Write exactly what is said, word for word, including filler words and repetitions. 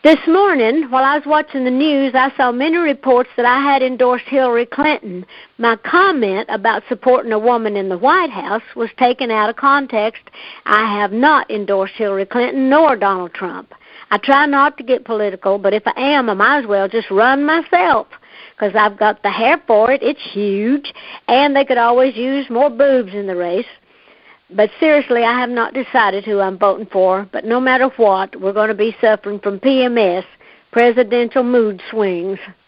This morning, while I was watching the news, I saw many reports that I had endorsed Hillary Clinton. My comment about supporting a woman in the White House was taken out of context. I have not endorsed Hillary Clinton nor Donald Trump. I try not to get political, but if I am, I might as well just run myself, because I've got the hair for it. It's huge, and they could always use more boobs in the race. But seriously, I have not decided who I'm voting for, but no matter what, we're going to be suffering from P M S, presidential mood swings.